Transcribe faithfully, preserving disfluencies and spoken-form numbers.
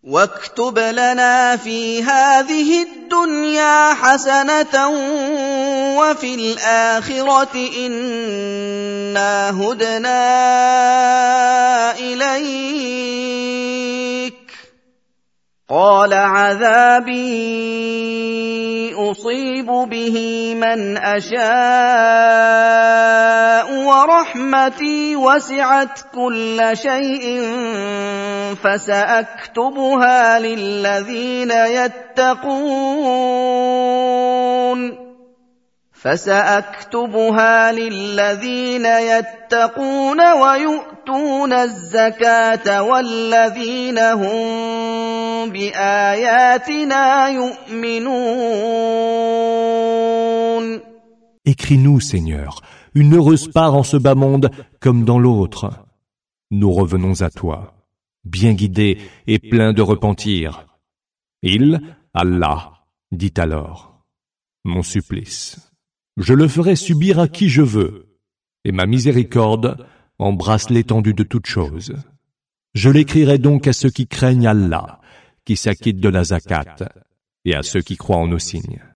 واكتب لنا في هذه الدنيا حسنة وفي الآخرة إنا هدنا إليك قال عذابي أصيب به من أشاء ورحمتي وسعت كل شيء فسأكتبها للذين يتقون فسأكتبها للذين يتقون ويؤتون الزكاة والذين هم بآياتنا يؤمنون. Écris-nous, Seigneur, une heureuse part en ce bas monde comme dans l'autre. Nous revenons à toi, bien guidés et pleins de repentir. Il, Allah, dit alors, mon supplice, je le ferai subir à qui je veux, et ma miséricorde embrasse l'étendue de toutes choses. Je l'écrirai donc à ceux qui craignent Allah, qui s'acquittent de la zakat, et à ceux qui croient en nos signes.